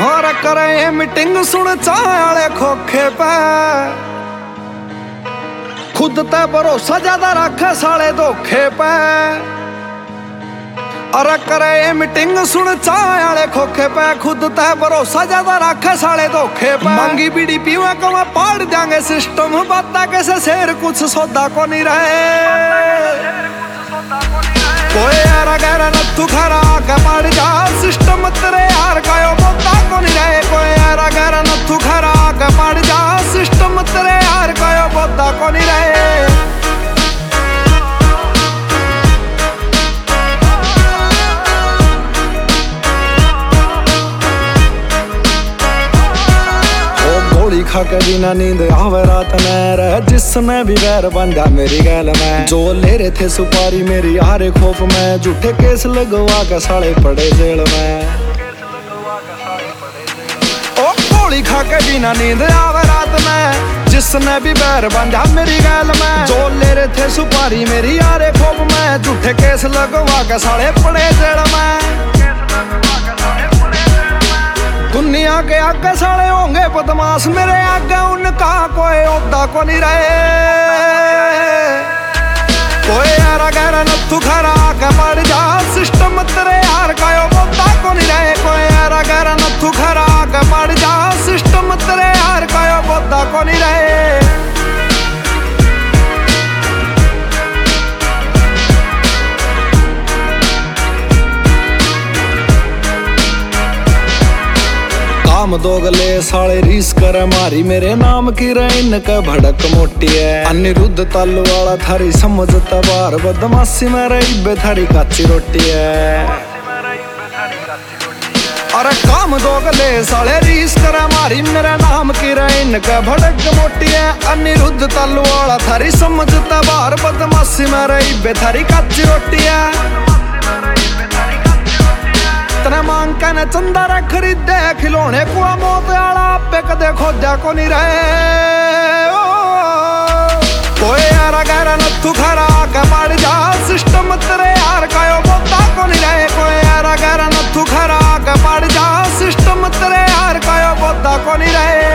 और करे मीटिंग सुन चाले खोखे पे खुद ते भरोसा ज्यादा रखे साले धोखे पे। और करे मीटिंग सुन चाले खोखे पे खुद ते भरोसा ज्यादा रखे साले धोखे पे। मांगी बीड़ी पीवा को मैं पाड़ जाएंगे सिस्टम बाता कैसे शेर कुछ सौदा को नहीं रहे। कोई यारा गहरा नत्थु खरा के पड़ जा सिस्टम तेरे यार का यो बोता को नहीं रहे। कोई यारा गहरा नत्थु खरा के पड़ जा सिस्टम तेरे यार का यो बोता को नहीं रहे। गोली खा के बिना नींद आवे रात में रह जिसने भी वैर बंधा मेरी गैल में। जो ले रहे थे सुपारी मेरी हारे खौफ में झूठे केस लगवा के साले पड़े जेल में। ओ गोली खा के बिना नींद आवे रात में जिसने भी वैर बंधा मेरी गैल में। जो ले रहे थे सुपारी मेरी हारे खौफ में झूठे केस लगवा के साले पड़े जेल में। दुनिया के आगे साले होंगे बदमाश मेरे आगे उनका कोई ओहदा को नहीं रहे। कोई यारा गहरा नत्थु खरा के पड़ जा सिस्टम तेरे यार का यो ओहदा को नहीं रहे। कोई यारा गहरा नत्थु खरा के पड़ जा सिस्टम तेरे यार का यो ओहदा को नहीं रहे। काम दोगले साले रीस करे मारी मेरे नाम की रैन का भड़क मोटी है। अनिरुद्ध तालू वाला थारी समझ तबार बदमाशी में रही बे थारी काची रोटी है। अरे काम दोगले साले रीस करे मारी मेरे नाम की रैन का भड़क मोटी है। अनिरुद्ध तालू वाला थारी समझ तबार बदमाशी में रही बे थारी काची रोटी है। मांग के न चंदा रे खरीदे खिलौने को मौत आला पे कदे खोजा को नहीं रहे। कोई यारा गहरा नत्थु खरा के पड़ जा सिस्टम तेरे यार का यो बोता को नहीं रहे। कोई यारा गहरा नत्थु खरा के पड़ जा सिस्टम तेरे यार का यो बोता को नहीं रहे।